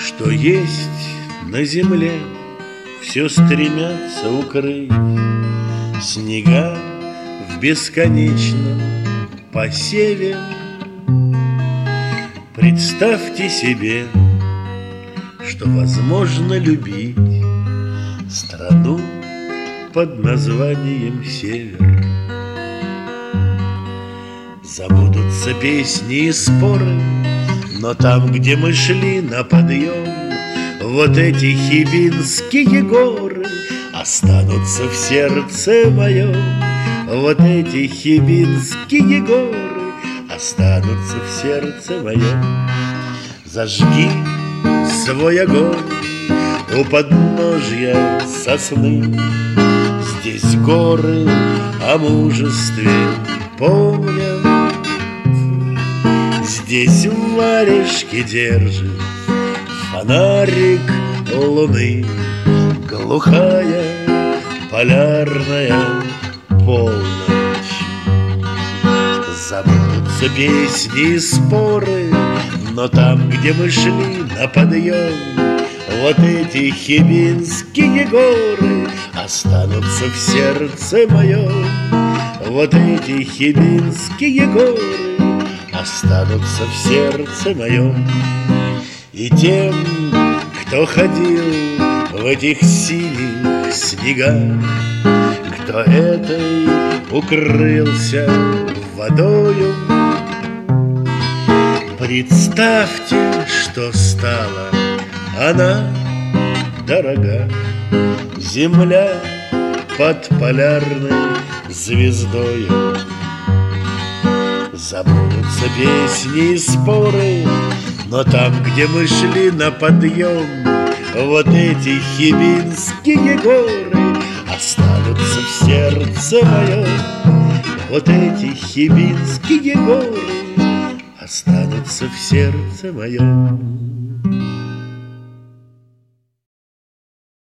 Что есть на земле, все стремятся укрыть снега в бесконечном посеве. Представьте себе, что возможно любить страну под названием Север. Забудутся песни и споры, но там, где мы шли на подъем, вот эти хибинские горы останутся в сердце моем. Вот эти хибинские горы останутся в сердце моем. Зажги свой огонь у подножья сосны. Здесь горы о мужестве помнят. Здесь в варежке держит фонарик луны глухая полярная полночь. Забудутся песни и споры, но там, где мы шли на подъем, вот эти хибинские горы останутся в сердце моем. Вот эти хибинские горы останутся в сердце моем. И тем, кто ходил в этих синих снегах, кто этой укрылся водою, представьте, что стала она дорога, земля под полярной звездою. Забудутся песни и споры, но там, где мы шли на подъем, вот эти хибинские горы останутся в сердце моем. Вот эти хибинские горы останутся в сердце моем.